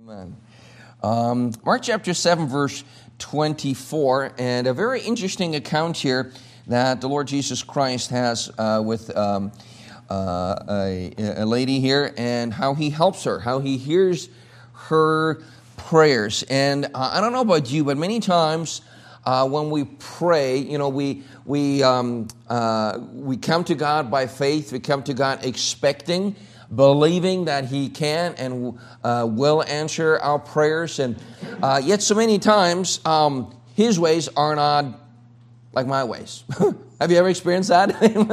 Amen. Mark chapter 7, verse 24, and a very interesting account here that the Lord Jesus Christ has with a lady here, and how he helps her, how he hears her prayers. And I don't know about you, but many times when we pray, we come to God by faith. We come to God expecting, believing that He can and will answer our prayers. And yet so many times, His ways are not like my ways. Have you ever experienced that?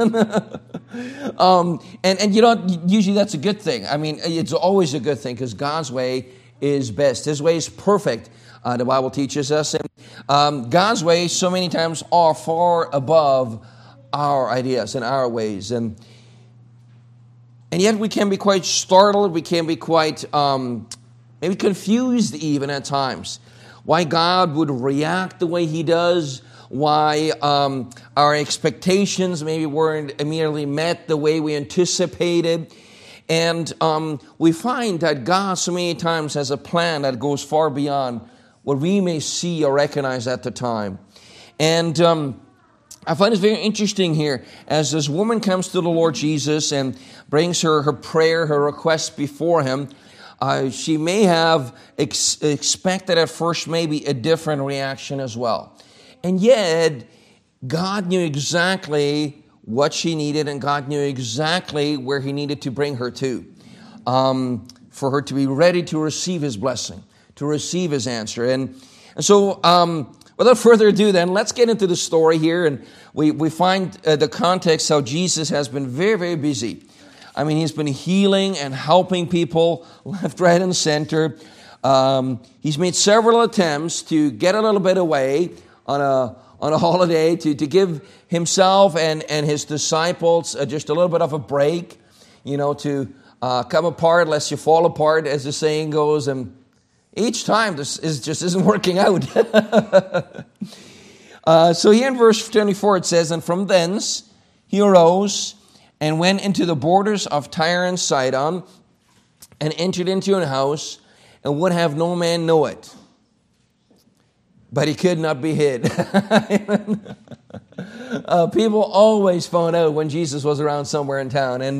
And usually that's a good thing. I mean, it's always a good thing because God's way is best. His way is perfect, the Bible teaches us. And God's ways so many times are far above our ideas and our ways. And yet we can be quite startled. We can be quite maybe confused even at times. Why God would react the way He does. Why our expectations maybe weren't immediately met the way we anticipated. And we find that God so many times has a plan that goes far beyond what we may see or recognize at the time. And I find it very interesting here as this woman comes to the Lord Jesus and brings her prayer, her request before Him. She may have expected at first maybe a different reaction as well. And yet, God knew exactly what she needed, and God knew exactly where He needed to bring her to, for her to be ready to receive His blessing, to receive His answer. And so, without further ado then, let's get into the story here. And we find the context how Jesus has been very, very busy. I mean, He's been healing and helping people left, right, and center. He's made several attempts to get a little bit away on a holiday, to give Himself and His disciples just a little bit of a break, to come apart lest you fall apart, as the saying goes. And each time this just isn't working out. So here in verse 24 it says, "And from thence He arose and went into the borders of Tyre and Sidon, and entered into an house, and would have no man know it. But He could not be hid." People always found out when Jesus was around somewhere in town. And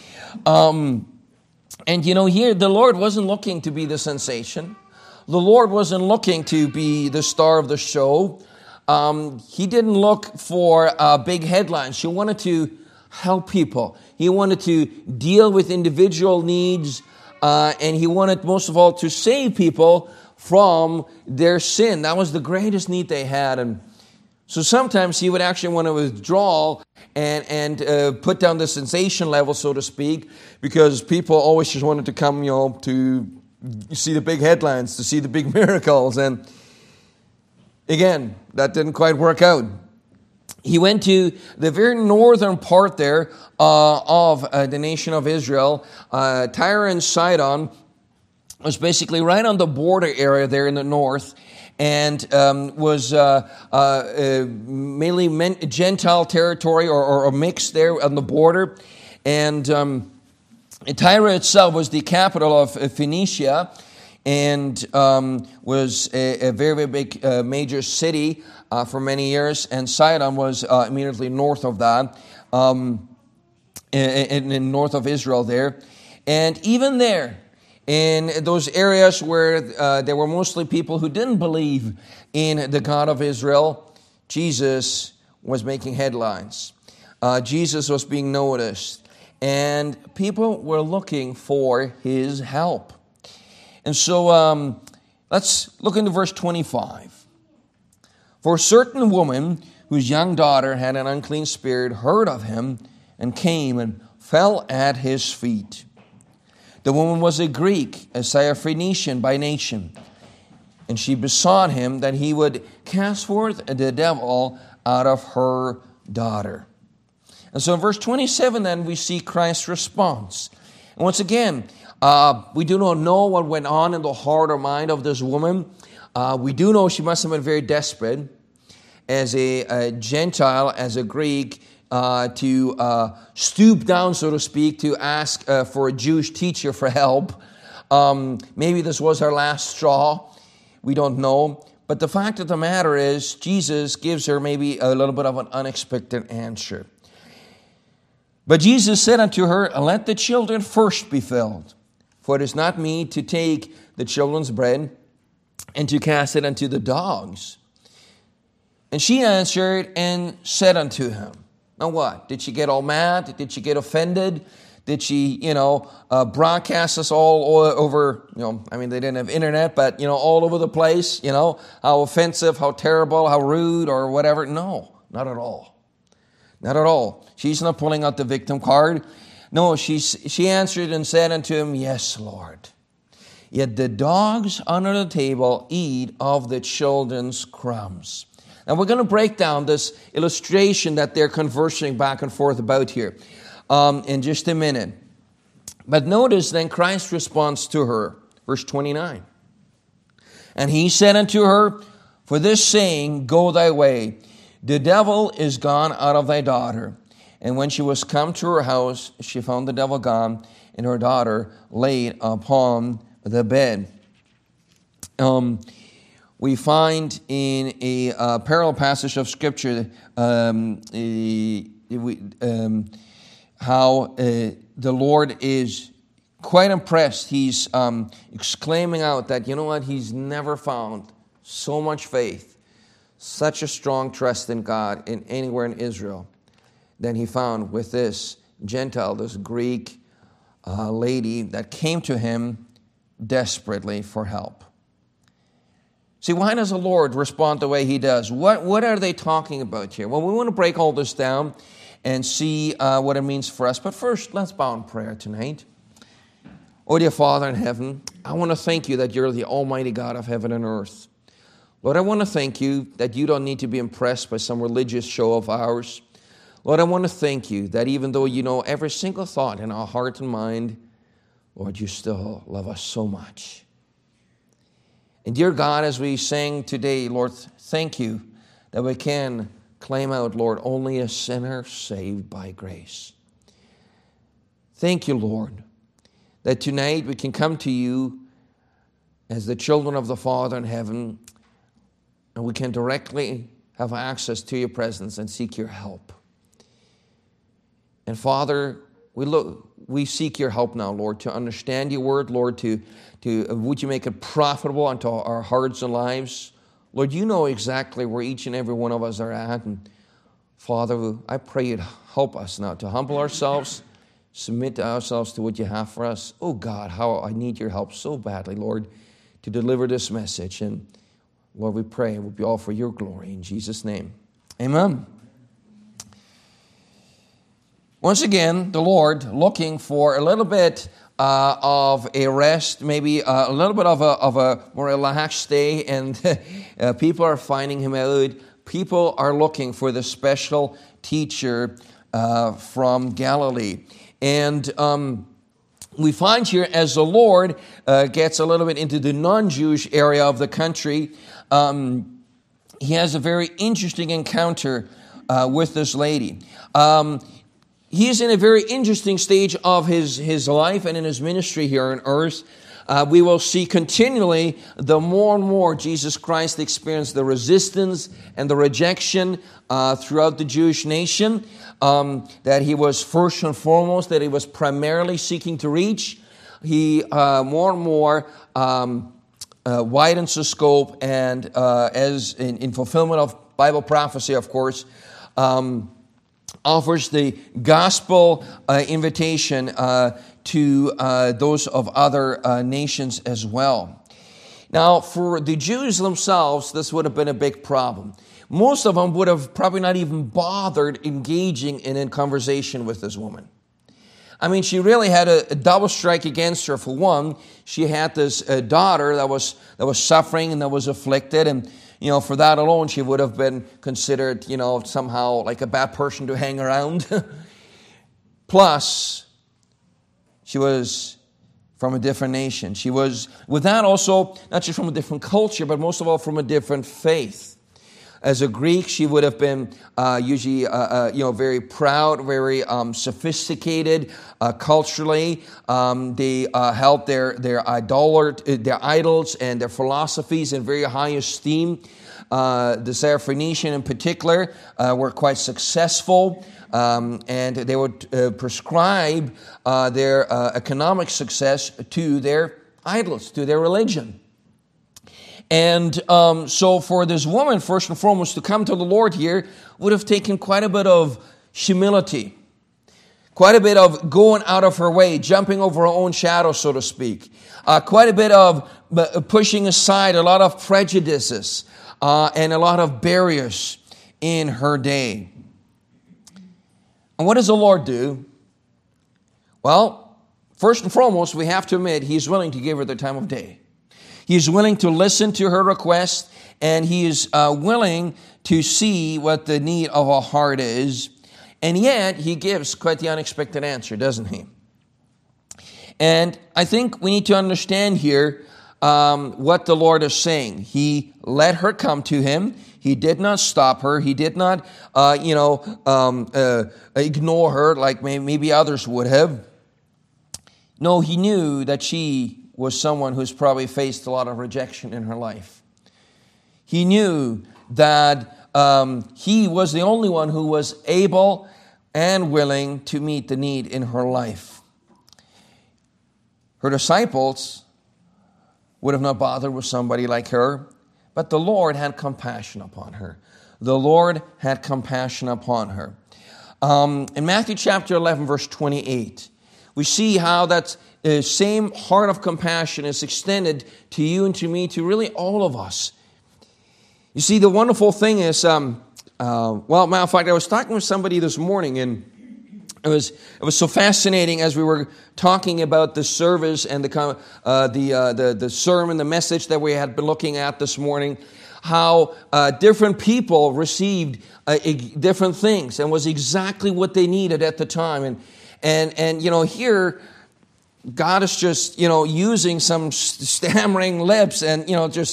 here the Lord wasn't looking to be the sensation. The Lord wasn't looking to be the star of the show. He didn't look for big headlines. He wanted to help people. He wanted to deal with individual needs. And He wanted, most of all, to save people from their sin. That was the greatest need they had. And so sometimes He would actually want to withdraw and put down the sensation level, so to speak, because people always just wanted to come, to see the big headlines, to see the big miracles. And again, that didn't quite work out. He went to the very northern part there of the nation of Israel. Tyre and Sidon was basically right on the border area there in the north, and was mainly Gentile territory or a mix there on the border. And Tyre itself was the capital of Phoenicia, and was a very, very big major city for many years. And Sidon was immediately north of that, in north of Israel there. And even there, in those areas where there were mostly people who didn't believe in the God of Israel, Jesus was making headlines. Jesus was being noticed. And people were looking for His help. And so let's look into verse 25. "For a certain woman whose young daughter had an unclean spirit heard of Him, and came and fell at His feet. The woman was a Greek, a Syrophoenician by nation, and she besought Him that He would cast forth the devil out of her daughter." And so in verse 27 then we see Christ's response. And once again, we do not know what went on in the heart or mind of this woman. We do know she must have been very desperate as a Gentile, as a Greek, to stoop down, so to speak, to ask for a Jewish teacher for help. Maybe this was her last straw. We don't know. But the fact of the matter is, Jesus gives her maybe a little bit of an unexpected answer. But Jesus said unto her, let the children first be filled, for it is not meet to take the children's bread and to cast it unto the dogs. And she answered and said unto him. Now what? Did she get all mad? Did she get offended? Did she, broadcast us all over, they didn't have internet, but, all over the place, how offensive, how terrible, how rude, or whatever? No, not at all. Not at all. She's not pulling out the victim card. No, she answered and said unto him, yes, Lord. Yet the dogs under the table eat of the children's crumbs. Now we're going to break down this illustration that they're conversing back and forth about here in just a minute. But notice then Christ's response to her, verse 29. And he said unto her, for this saying, go thy way. The devil is gone out of thy daughter. And when she was come to her house, she found the devil gone, and her daughter laid upon the bed. We find in a parallel passage of Scripture how the Lord is quite impressed. He's exclaiming out that, he's never found so much faith, such a strong trust in God in anywhere in Israel than he found with this Gentile, this Greek lady that came to him desperately for help. See, why does the Lord respond the way he does? What are they talking about here? Well, we want to break all this down and see what it means for us. But first, let's bow in prayer tonight. Oh, dear Father in heaven, I want to thank you that you're the almighty God of heaven and earth. Lord, I want to thank you that you don't need to be impressed by some religious show of ours. Lord, I want to thank you that even though you know every single thought in our heart and mind, Lord, you still love us so much. And dear God, as we sang today, Lord, thank you that we can claim out, Lord, only a sinner saved by grace. Thank you, Lord, that tonight we can come to you as the children of the Father in heaven, and we can directly have access to your presence and seek your help. And Father, we seek your help now, Lord, to understand your word, Lord, to would you make it profitable unto our hearts and lives. Lord, you know exactly where each and every one of us are at. And Father, I pray you'd help us now to humble ourselves, submit ourselves to what you have for us. Oh God, how I need your help so badly, Lord, to deliver this message. And Lord, we pray it will be all for your glory. In Jesus' name, amen. Once again, the Lord looking for a little bit of a rest, maybe a little bit of a more relaxed day, and people are finding him out. People are looking for the special teacher from Galilee. And we find here as the Lord gets a little bit into the non-Jewish area of the country, he has a very interesting encounter with this lady. He is in a very interesting stage of his life and in his ministry here on earth. We will see continually the more and more Jesus Christ experienced the resistance and the rejection throughout the Jewish nation, that he was first and foremost, that he was primarily seeking to reach. He more and more widens the scope, and as in fulfillment of Bible prophecy, of course, offers the gospel invitation to those of other nations as well. Now, for the Jews themselves, this would have been a big problem. Most of them would have probably not even bothered engaging in a conversation with this woman. I mean, she really had a double strike against her. For one, she had this daughter that was suffering and that was afflicted, and for that alone, she would have been considered, somehow like a bad person to hang around. Plus, she was from a different nation. She was, with that also, not just from a different culture, but most of all from a different faith. as a Greek, she would have been usually very proud, very sophisticated culturally. They held their idols and their philosophies in very high esteem. The Syrophoenician in particular were quite successful. And they would prescribe their economic success to their idols, to their religion. And so for this woman, first and foremost, to come to the Lord here would have taken quite a bit of humility, quite a bit of going out of her way, jumping over her own shadow, so to speak, quite a bit of pushing aside a lot of prejudices and a lot of barriers in her day. And what does the Lord do? Well, first and foremost, we have to admit He's willing to give her the time of day. He's willing to listen to her request, and He is willing to see what the need of her heart is. And yet, He gives quite the unexpected answer, doesn't He? And I think we need to understand here what the Lord is saying. He let her come to Him. He did not stop her. He did not, ignore her like maybe others would have. No, He knew that she was someone who's probably faced a lot of rejection in her life. He knew that He was the only one who was able and willing to meet the need in her life. Her disciples would have not bothered with somebody like her, but the Lord had compassion upon her. The Lord had compassion upon her. In Matthew chapter 11, verse 28, we see how that same heart of compassion is extended to you and to me, to really all of us. You see, the wonderful thing is, matter of fact, I was talking with somebody this morning, and it was so fascinating as we were talking about the service and the sermon, the message that we had been looking at this morning, how different people received different things and was exactly what they needed at the time. And here, God is just, using some stammering lips and,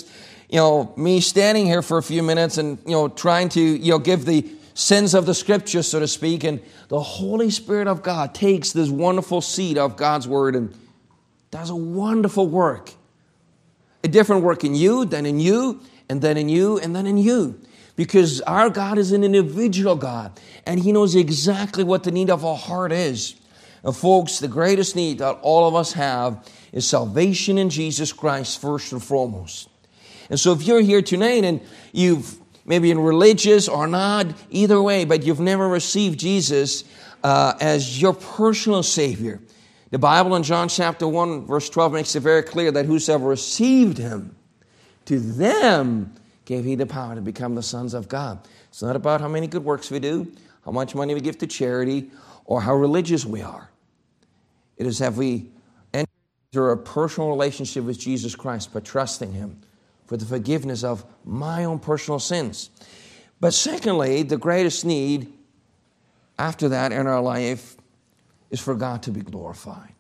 me standing here for a few minutes and, trying to, give the sense of the Scripture, so to speak. And the Holy Spirit of God takes this wonderful seed of God's Word and does a wonderful work. A different work in you, then in you, and then in you, and then in you. Because our God is an individual God, and He knows exactly what the need of our heart is. And folks, the greatest need that all of us have is salvation in Jesus Christ first and foremost. And so if you're here tonight and you've maybe in religious or not, either way, but you've never received Jesus as your personal Savior, the Bible in John chapter 1 verse 12 makes it very clear that whosoever received Him, to them gave He the power to become the sons of God. It's not about how many good works we do, how much money we give to charity, or how religious we are. It is have we entered into a personal relationship with Jesus Christ by trusting Him for the forgiveness of my own personal sins. But secondly, the greatest need after that in our life is for God to be glorified.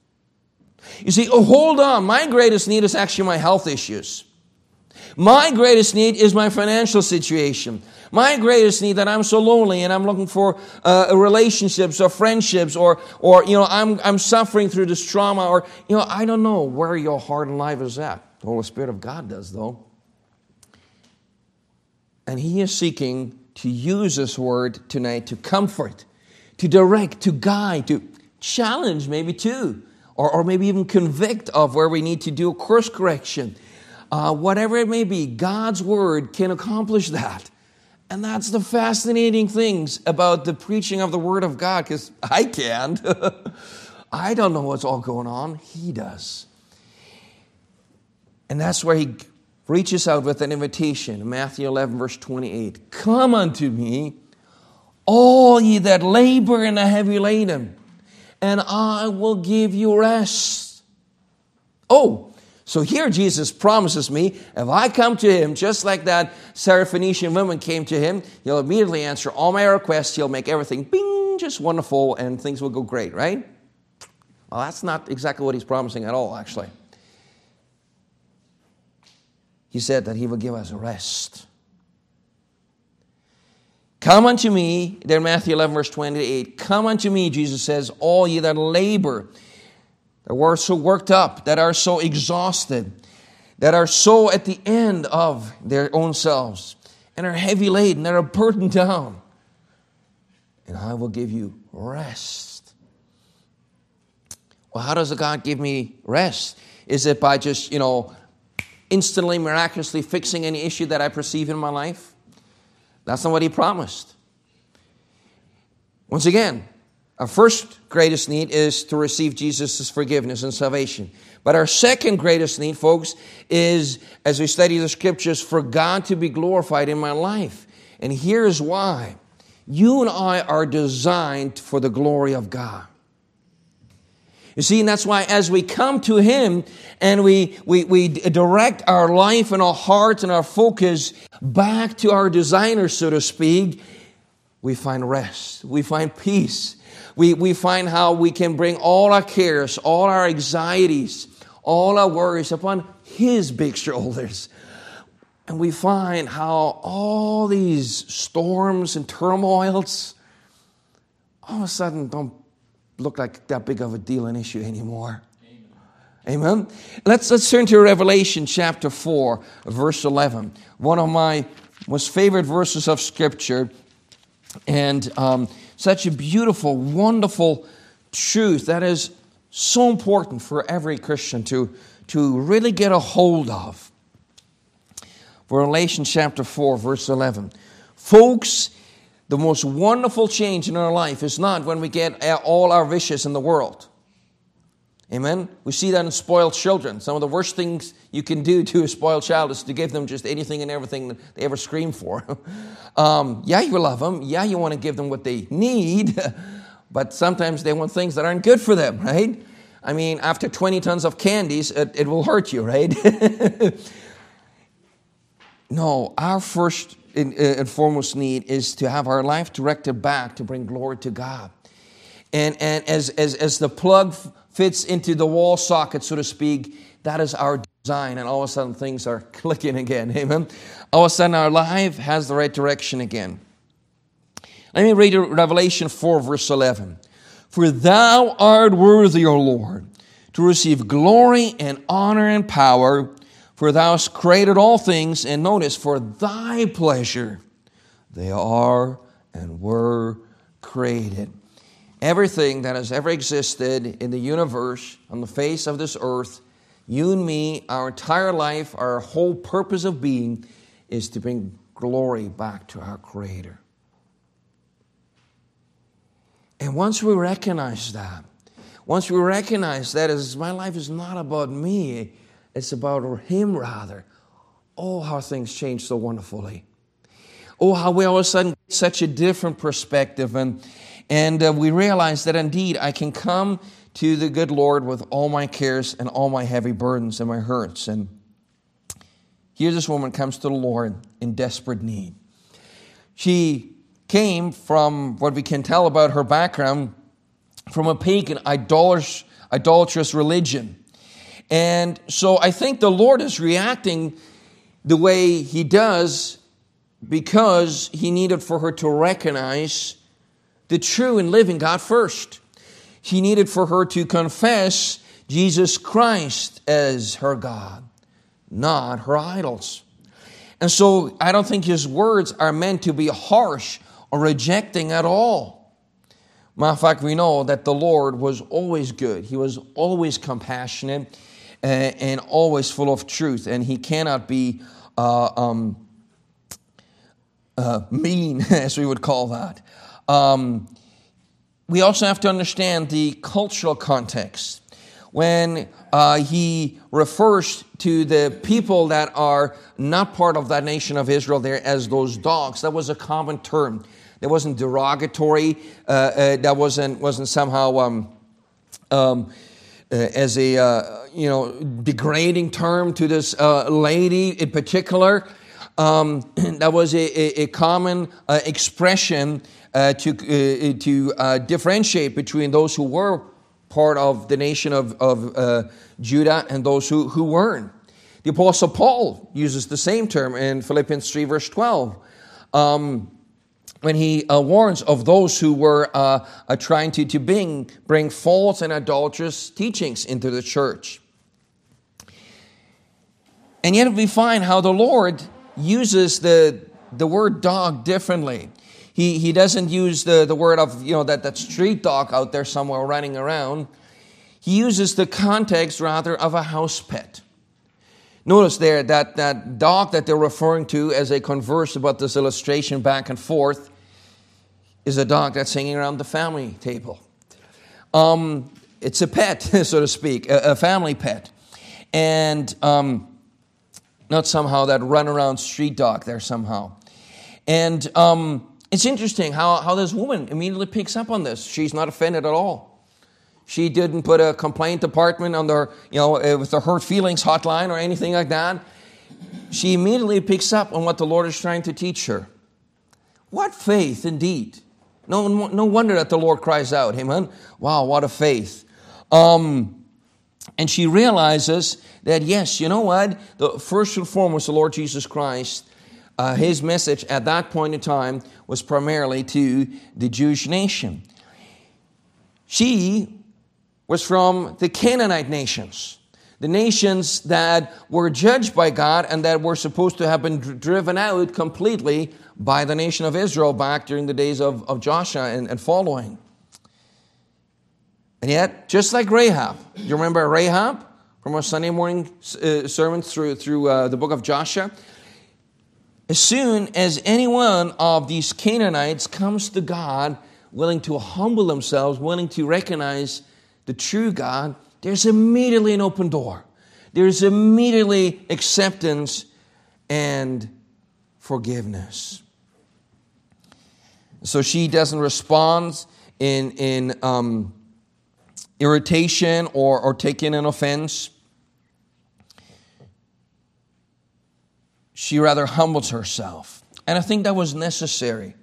You see, hold on, my greatest need is actually my health issues. My greatest need is my financial situation. My greatest need that I'm so lonely and I'm looking for relationships or friendships or I'm suffering through this trauma or I don't know where your heart and life is at. The Holy Spirit of God does, though. And He is seeking to use this word tonight to comfort, to direct, to guide, to challenge maybe too, or maybe even convict of where we need to do a course correction. Whatever it may be, God's word can accomplish that. And that's the fascinating things about the preaching of the Word of God, because I can't. I don't know what's all going on. He does. And that's where He reaches out with an invitation. Matthew 11, verse 28. Come unto me, all ye that labor and are heavy laden, and I will give you rest. So here Jesus promises me, if I come to Him just like that Syrophoenician woman came to Him, He'll immediately answer all my requests. He'll make everything bing, just wonderful, and things will go great, right? Well, that's not exactly what He's promising at all, actually. He said that He will give us rest. Come unto me, there in Matthew 11, verse 28. Come unto me, Jesus says, all ye that labor, that are so worked up, that are so exhausted, that are so at the end of their own selves, and are heavy laden, that are burdened down. And I will give you rest. Well, how does God give me rest? Is it by just, instantly, miraculously fixing any issue that I perceive in my life? That's not what He promised. Once again, our first greatest need is to receive Jesus' forgiveness and salvation. But our second greatest need, folks, is, as we study the Scriptures, for God to be glorified in my life. And here's why. You and I are designed for the glory of God. You see, and that's why as we come to Him and we direct our life and our hearts and our focus back to our designer, so to speak, we find rest. We find peace. We find how we can bring all our cares, all our anxieties, all our worries upon His big shoulders. And we find how all these storms and turmoils all of a sudden don't look like that big of a deal, an issue anymore. Amen. Let's turn to Revelation chapter 4, verse 11. One of my most favorite verses of Scripture, and such a beautiful, wonderful truth that is so important for every Christian to really get a hold of. Revelation chapter 4, verse 11. Folks, the most wonderful change in our life is not when we get all our wishes in the world. Amen? We see that in spoiled children. Some of the worst things you can do to a spoiled child is to give them just anything and everything that they ever scream for. Yeah, you love them. Yeah, you want to give them what they need. But sometimes they want things that aren't good for them, right? I mean, after 20 tons of candies, it will hurt you, right? No, our first and foremost need is to have our life directed back to bring glory to God. And as the plug fits into the wall socket, so to speak, that is our design. And all of a sudden things are clicking again. Amen. All of a sudden our life has the right direction again. Let me read Revelation 4, verse 11. For thou art worthy, O Lord, to receive glory and honor and power, for thou hast created all things, and notice, for thy pleasure they are and were created. Everything that has ever existed in the universe, on the face of this earth, you and me, our entire life, our whole purpose of being is to bring glory back to our Creator. And once we recognize that as my life is not about me, it's about Him rather. Oh, how things change so wonderfully. Oh, how we all of a sudden get such a different perspective. And we realize that indeed I can come to the good Lord with all my cares and all my heavy burdens and my hurts. And here this woman comes to the Lord in desperate need. She came from, what we can tell about her background, from a pagan, idolatrous religion. And so I think the Lord is reacting the way He does because He needed for her to recognize the true and living God first. He needed for her to confess Jesus Christ as her God, not her idols. And so I don't think His words are meant to be harsh or rejecting at all. Matter of fact, we know that the Lord was always good. He was always compassionate and always full of truth. And He cannot be mean, as we would call that. We also have to understand the cultural context. When He refers to the people that are not part of that nation of Israel there as those dogs, that was a common term. That wasn't derogatory. That wasn't somehow as a degrading term to this lady in particular. That was a common expression to differentiate between those who were part of the nation of Judah and those who weren't. The Apostle Paul uses the same term in Philippians 3 verse 12. when he warns of those who were trying to bring false and adulterous teachings into the church. And yet we find how the Lord uses the word dog differently. He doesn't use the word of, that street dog out there somewhere running around. He uses the context rather of a house pet. Notice there that dog that they're referring to as they converse about this illustration back and forth is a dog that's hanging around the family table. It's a pet, so to speak, a family pet. And not somehow that run around street dog there somehow. And it's interesting how this woman immediately picks up on this. She's not offended at all. She didn't put a complaint department on their, with the hurt feelings hotline or anything like that. She immediately picks up on what the Lord is trying to teach her. What faith indeed. No wonder that the Lord cries out, amen? Wow, what a faith. And she realizes that, yes, you know what? The first and foremost, the Lord Jesus Christ, his message at that point in time was primarily to the Jewish nation. She was from the Canaanite nations, the nations that were judged by God and that were supposed to have been driven out completely by the nation of Israel back during the days of Joshua and following. And yet, just like Rahab, you remember Rahab from our Sunday morning sermons through the book of Joshua? As soon as any one of these Canaanites comes to God, willing to humble themselves, willing to recognize the true God, there's immediately an open door. There's immediately acceptance and forgiveness. So she doesn't respond in irritation or taking an offense. She rather humbles herself. And I think that was necessary.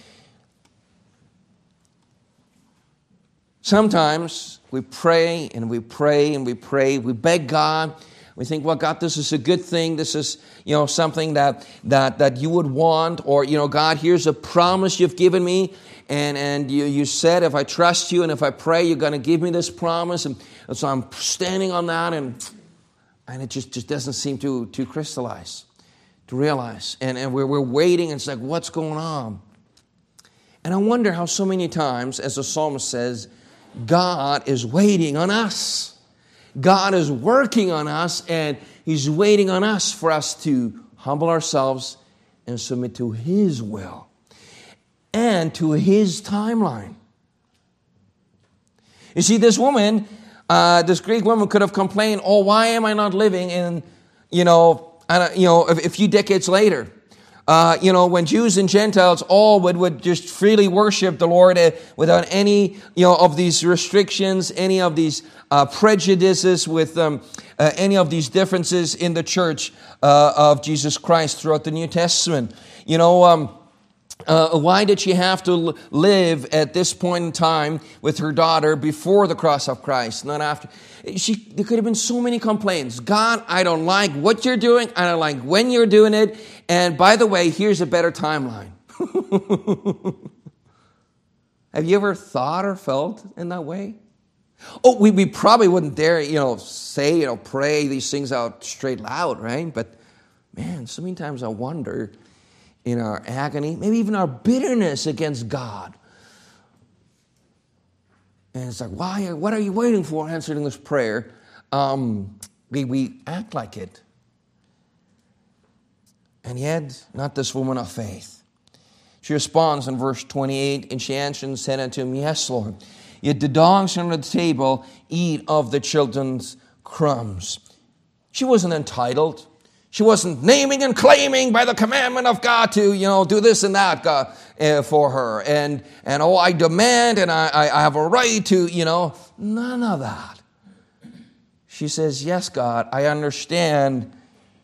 Sometimes we pray and we pray and we pray. We beg God. We think, well, God, this is a good thing. This is, something that you would want. Or, God, here's a promise you've given me. And you said, if I trust you and if I pray, you're going to give me this promise. And so I'm standing on that. And it just doesn't seem to crystallize, to realize. And we're waiting. And it's like, what's going on? And I wonder how so many times, as the psalmist says, God is waiting on us. God is working on us, and He's waiting on us for us to humble ourselves and submit to His will and to His timeline. You see, this woman, this Greek woman could have complained, oh, why am I not living in, a few decades later? When Jews and Gentiles all would just freely worship the Lord without any, of these restrictions, any of these prejudices, with any of these differences in the church of Jesus Christ throughout the New Testament. Why did she have to live at this point in time with her daughter before the cross of Christ, not after? There could have been so many complaints. God, I don't like what you're doing. I don't like when you're doing it. And by the way, here's a better timeline. Have you ever thought or felt in that way? Oh, we probably wouldn't dare, say, pray these things out straight loud, right? But man, so many times I wonder, in our agony, maybe even our bitterness against God. And it's like, why? What are you waiting for answering this prayer? We act like it. And yet, not this woman of faith. She responds in verse 28, and she answered and said unto him, yes, Lord. Yet the dogs under the table eat of the children's crumbs. She wasn't entitled. She wasn't naming and claiming by the commandment of God to, do this and that for her. And I demand and I have a right to, none of that. She says, yes, God, I understand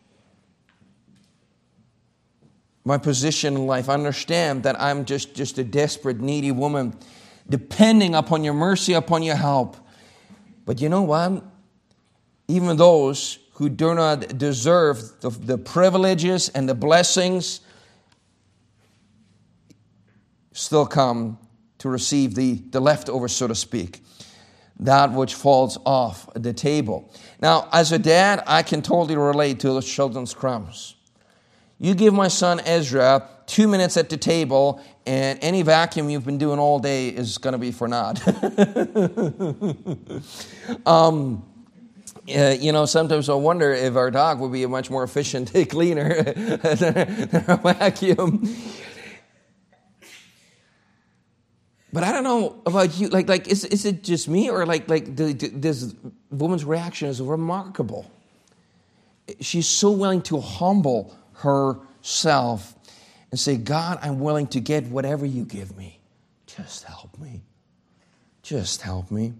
my position in life. I understand that I'm just a desperate, needy woman, depending upon your mercy, upon your help. But you know what? Even those who do not deserve the privileges and the blessings, still come to receive the leftovers, so to speak, that which falls off the table. Now, as a dad, I can totally relate to those children's crumbs. You give my son Ezra 2 minutes at the table, and any vacuum you've been doing all day is going to be for naught. Sometimes I wonder if our dog would be a much more efficient cleaner than a vacuum. But I don't know about you. Is it just me, or this woman's reaction is remarkable? She's so willing to humble herself and say, God, I'm willing to get whatever you give me. Just help me. Just help me.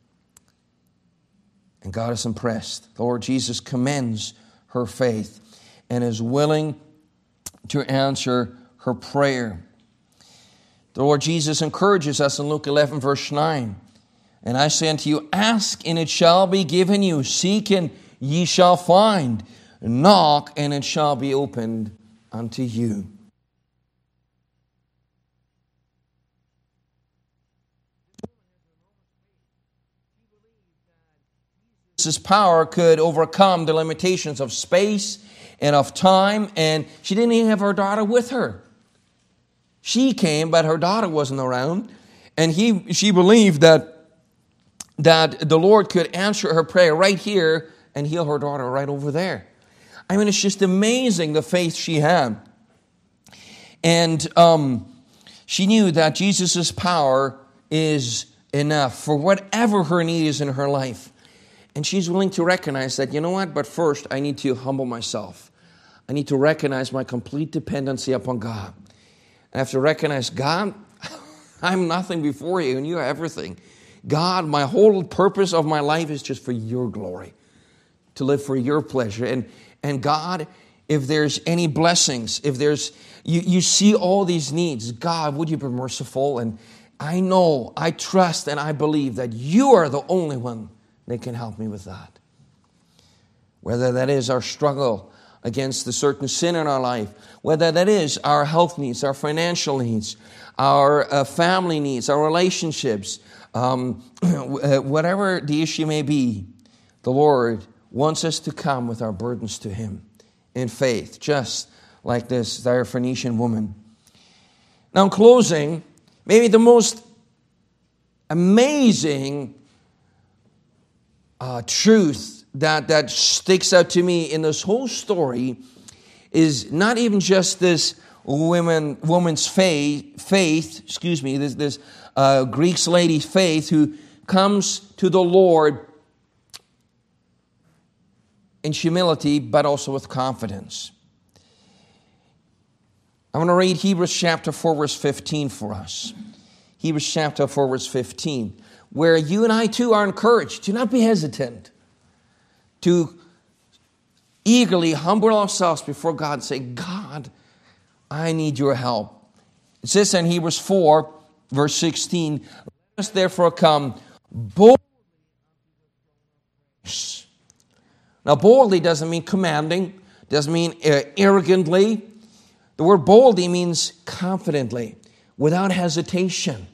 And God is impressed. The Lord Jesus commends her faith and is willing to answer her prayer. The Lord Jesus encourages us in Luke 11, verse 9. And I say unto you, ask, and it shall be given you. Seek, and ye shall find. Knock, and it shall be opened unto you. Jesus' power could overcome the limitations of space and of time, and she didn't even have her daughter with her. She came, but her daughter wasn't around, and she believed that the Lord could answer her prayer right here and heal her daughter right over there. I mean, it's just amazing the faith she had. And she knew that Jesus' power is enough for whatever her need is in her life. And she's willing to recognize that, you know what, but first I need to humble myself. I need to recognize my complete dependency upon God. I have to recognize, God, I'm nothing before you and you are everything. God, my whole purpose of my life is just for your glory, to live for your pleasure. And God, if there's any blessings, if there's, you see all these needs, God, would you be merciful? And I know, I trust, and I believe that you are the only one that can help me with that. Whether that is our struggle against a certain sin in our life, whether that is our health needs, our financial needs, our family needs, our relationships, whatever the issue may be, the Lord wants us to come with our burdens to Him in faith, just like this Syrophoenician woman. Now, in closing, maybe the most amazing truth that sticks out to me in this whole story is not even just this woman's faith, this Greek lady's faith who comes to the Lord in humility, but also with confidence. I'm going to read Hebrews chapter 4, verse 15 for us. Hebrews chapter 4, verse 15. Where you and I too are encouraged to not be hesitant, to eagerly humble ourselves before God and say, God, I need your help. It says in Hebrews 4, verse 16, let us therefore come boldly. Now, boldly doesn't mean commanding, doesn't mean arrogantly. The word boldly means confidently, without hesitation.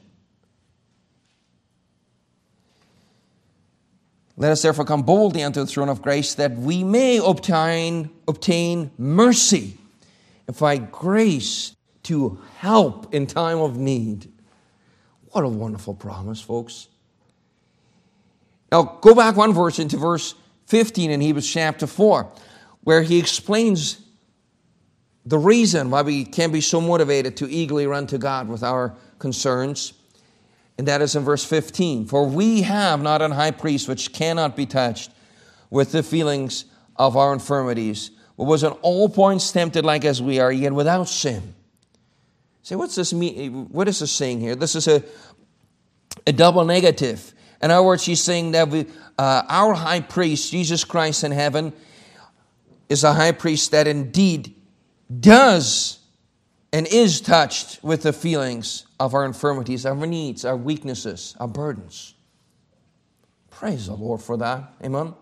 Let us therefore come boldly unto the throne of grace, that we may obtain mercy and find grace to help in time of need. What a wonderful promise, folks. Now, go back one verse into verse 15 in Hebrews chapter 4, where he explains the reason why we can be so motivated to eagerly run to God with our concerns. And that is in verse 15. For we have not an high priest which cannot be touched with the feelings of our infirmities, but was in all points tempted like as we are, yet without sin. Say, what's this mean? What is this saying here? This is a double negative. In other words, she's saying that our high priest, Jesus Christ in heaven, is a high priest that indeed does and is touched with the feelings of our infirmities, our needs, our weaknesses, our burdens. Praise the Lord for that. Amen.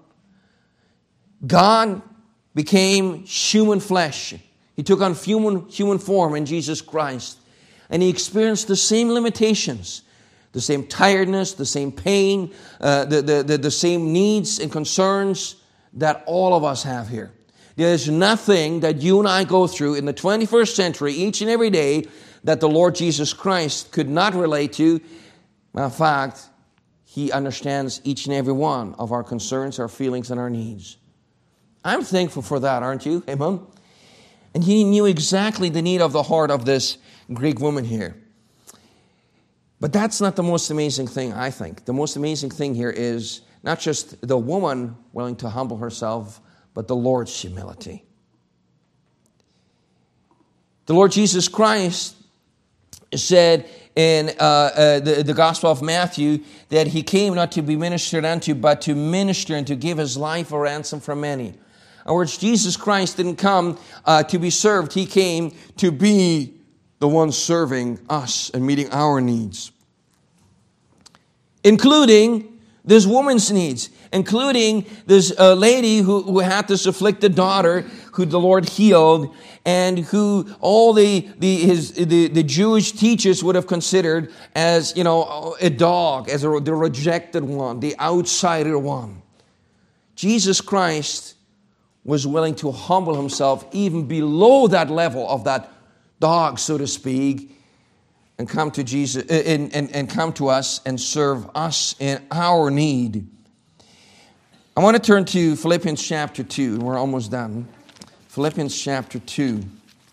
God became human flesh. He took on human form in Jesus Christ. And he experienced the same limitations, the same tiredness, the same pain, the same needs and concerns that all of us have here. There's nothing that you and I go through in the 21st century, each and every day, that the Lord Jesus Christ could not relate to. Matter of fact, He understands each and every one of our concerns, our feelings, and our needs. I'm thankful for that, aren't you? Amen? And He knew exactly the need of the heart of this Greek woman here. But that's not the most amazing thing, I think. The most amazing thing here is not just the woman willing to humble herself, but the Lord's humility. The Lord Jesus Christ said in the Gospel of Matthew that He came not to be ministered unto, but to minister and to give His life a ransom for many. In other words, Jesus Christ didn't come to be served. He came to be the one serving us and meeting our needs, including this woman's needs, including this lady who had this afflicted daughter who the Lord healed, and who all the Jewish teachers would have considered as, a dog, as the rejected one, the outsider one. Jesus Christ was willing to humble Himself even below that level of that dog, so to speak, and come to Jesus and come to us and serve us in our need. I want to turn to Philippians chapter 2, and we're almost done. Philippians chapter 2.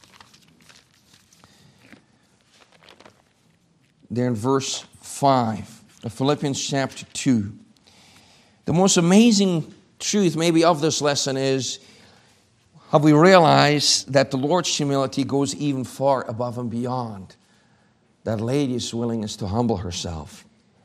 There in verse 5 of Philippians chapter 2. The most amazing truth maybe of this lesson is how we realize that the Lord's humility goes even far above and beyond that lady's willingness to humble herself.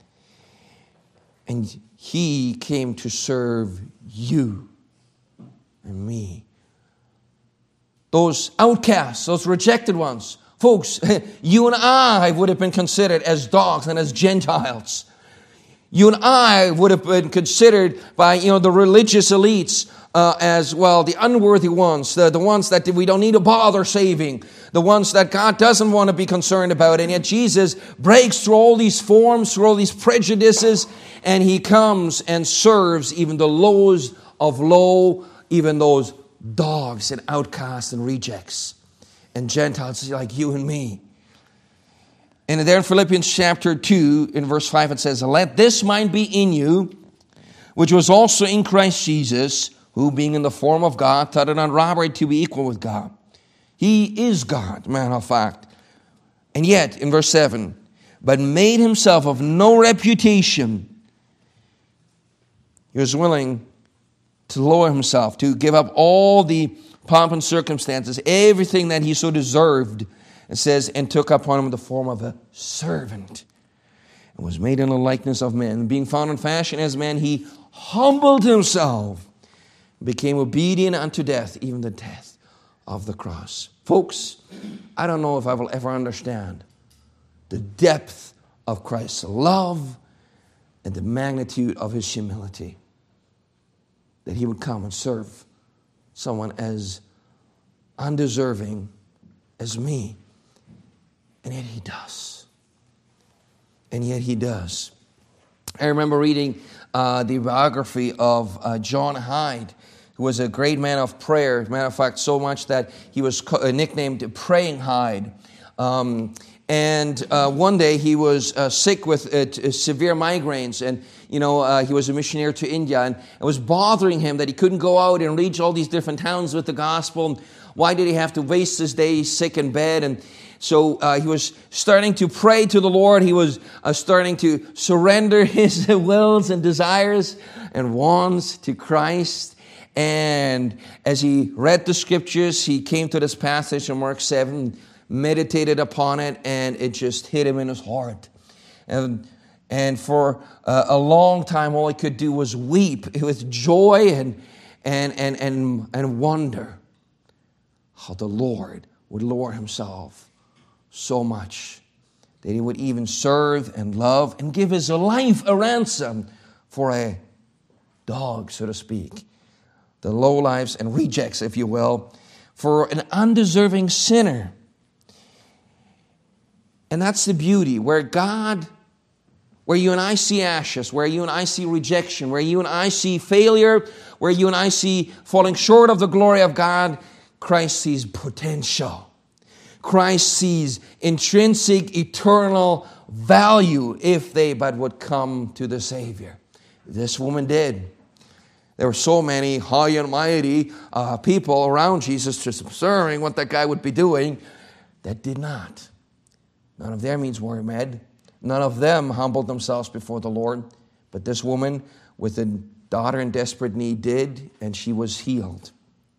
And He came to serve you and me. Those outcasts, those rejected ones. Folks, you and I would have been considered as dogs and as Gentiles. You and I would have been considered by, the religious elites as, well, the unworthy ones, the ones that we don't need to bother saving, the ones that God doesn't want to be concerned about. And yet Jesus breaks through all these forms, through all these prejudices, and He comes and serves even the lowest of low, even those dogs and outcasts and rejects and Gentiles like you and me. And there in Philippians chapter 2, in verse 5, it says, "Let this mind be in you, which was also in Christ Jesus, who being in the form of God, thought it not robbery to be equal with God." He is God, matter of fact. And yet, in verse 7, "but made Himself of no reputation." He was willing to lower Himself, to give up all the pomp and circumstances, everything that He so deserved. It says, "and took upon Him the form of a servant, and was made in the likeness of men. Being found in fashion as man, He humbled Himself, became obedient unto death, even the death of the cross." Folks, I don't know if I will ever understand the depth of Christ's love and the magnitude of His humility, that He would come and serve someone as undeserving as me. And yet He does. And yet He does. I remember reading the biography of John Hyde, who was a great man of prayer. As a matter of fact, so much that he was nicknamed Praying Hyde. And one day he was sick with severe migraines, and he was a missionary to India, and it was bothering him that he couldn't go out and reach all these different towns with the gospel. And why did he have to waste his days sick in bed? And so he was starting to pray to the Lord. He was starting to surrender his wills and desires and wants to Christ. And as he read the scriptures, he came to this passage in Mark 7, meditated upon it, and it just hit him in his heart. And for a long time, all he could do was weep with joy and wonder how the Lord would lower Himself so much that He would even serve and love and give His life a ransom for a dog, so to speak. The lowlifes and rejects, if you will, for an undeserving sinner. And that's the beauty, where you and I see ashes, where you and I see rejection, where you and I see failure, where you and I see falling short of the glory of God, Christ sees potential. Christ sees intrinsic, eternal value if they but would come to the Savior. This woman did. There were so many high and mighty people around Jesus just observing what that guy would be doing that did not. None of their needs were met. None of them humbled themselves before the Lord. But this woman with a daughter in desperate need did, and she was healed.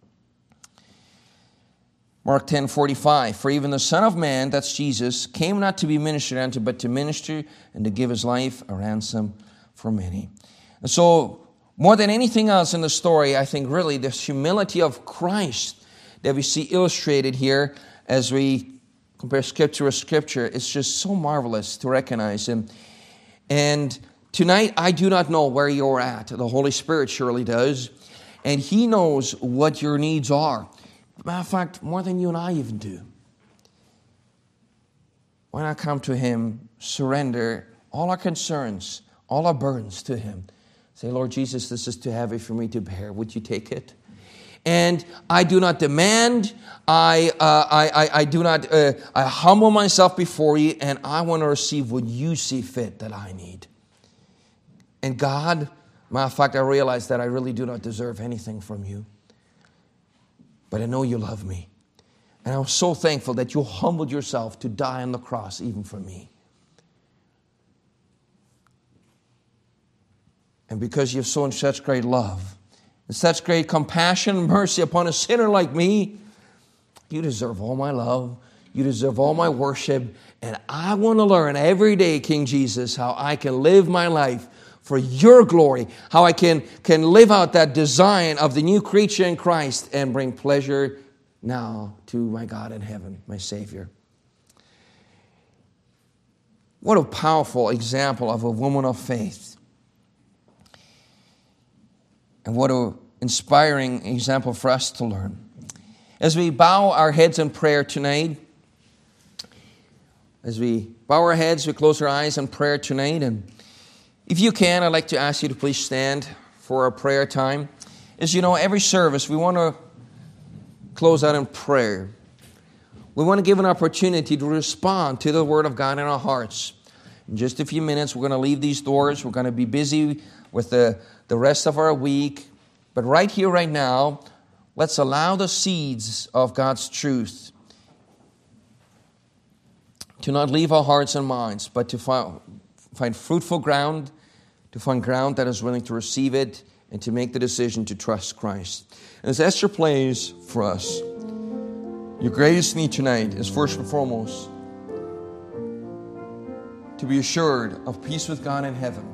Mark 10:45, for even the Son of Man, that's Jesus, came not to be ministered unto, but to minister and to give his life a ransom for many. And so, more than anything else in the story, I think really the humility of Christ that we see illustrated here as we compare Scripture with Scripture, it's just so marvelous to recognize him. And tonight, I do not know where you're at. The Holy Spirit surely does. And he knows what your needs are. Matter of fact, more than you and I even do. Why not come to him, surrender all our concerns, all our burdens to him. Say, Lord Jesus, this is too heavy for me to bear. Would you take it? And I do not demand, I humble myself before you, and I want to receive what you see fit that I need. And God, matter of fact, I realize that I really do not deserve anything from you. But I know you love me. And I'm so thankful that you humbled yourself to die on the cross even for me. And because you've shown such great love and such great compassion and mercy upon a sinner like me, you deserve all my love. You deserve all my worship. And I want to learn every day, King Jesus, how I can live my life for your glory, how I can live out that design of the new creature in Christ and bring pleasure now to my God in heaven, my Savior. What a powerful example of a woman of faith. And what an inspiring example for us to learn. As we bow our heads in prayer tonight, we close our eyes in prayer tonight, and if you can, I'd like to ask you to please stand for our prayer time. As you know, every service, we want to close out in prayer. We want to give an opportunity to respond to the Word of God in our hearts. In just a few minutes, we're going to leave these doors. We're going to be busy with the rest of our week. But right here, right now, let's allow the seeds of God's truth to not leave our hearts and minds, but to find fruitful ground, to find ground that is willing to receive it, and to make the decision to trust Christ. And as Esther plays for us, your greatest need tonight is first and foremost to be assured of peace with God in heaven.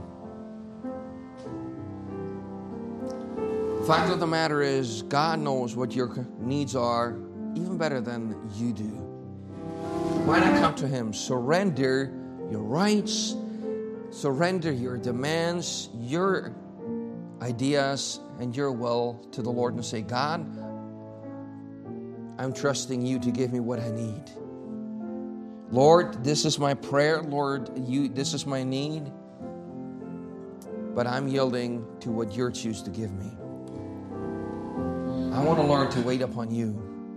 The fact of the matter is, God knows what your needs are even better than you do. Why not come to him? Surrender your rights, surrender your demands, your ideas, and your will to the Lord and say, God, I'm trusting you to give me what I need. Lord, this is my prayer. Lord, this is my need. But I'm yielding to what you choose to give me. I want to learn to wait upon you.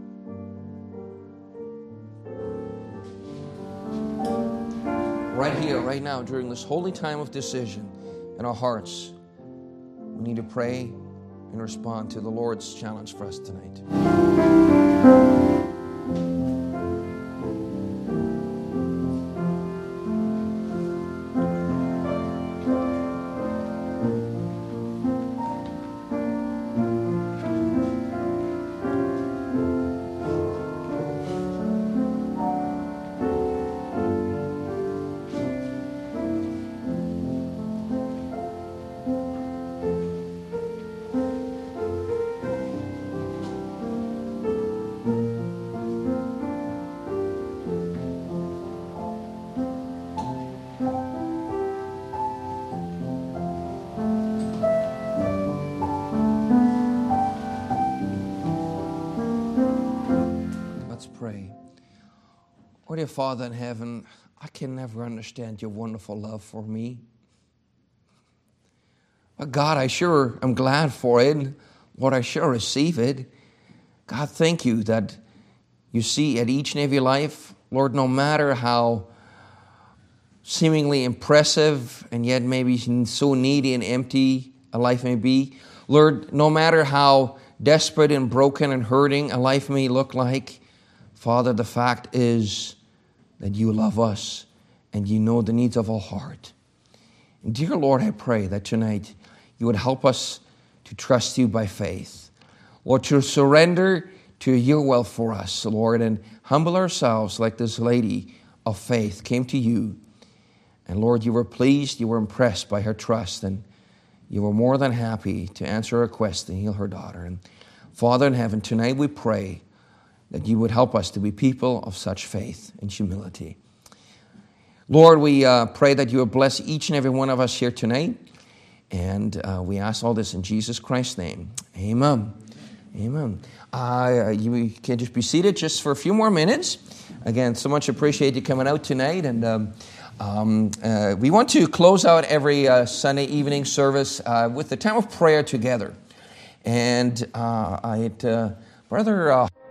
Right here, right now, during this holy time of decision in our hearts, we need to pray and respond to the Lord's challenge for us tonight. Pray. Oh, dear Father in heaven, I can never understand your wonderful love for me. But God, I sure am glad for it. Lord, I sure receive it. God, thank you that you see at each and every life, Lord, no matter how seemingly impressive and yet maybe so needy and empty a life may be. Lord, no matter how desperate and broken and hurting a life may look like, Father, the fact is that you love us and you know the needs of our heart. And dear Lord, I pray that tonight you would help us to trust you by faith. Lord, to surrender to your will for us, Lord, and humble ourselves like this lady of faith came to you. And Lord, you were pleased, you were impressed by her trust, and you were more than happy to answer her request and heal her daughter. And Father in heaven, tonight we pray that you would help us to be people of such faith and humility. Lord, we pray that you would bless each and every one of us here tonight. And we ask all this in Jesus Christ's name. Amen. Amen. You can just be seated just for a few more minutes. Again, so much appreciate you coming out tonight. And we want to close out every Sunday evening service with the time of prayer together. And Brother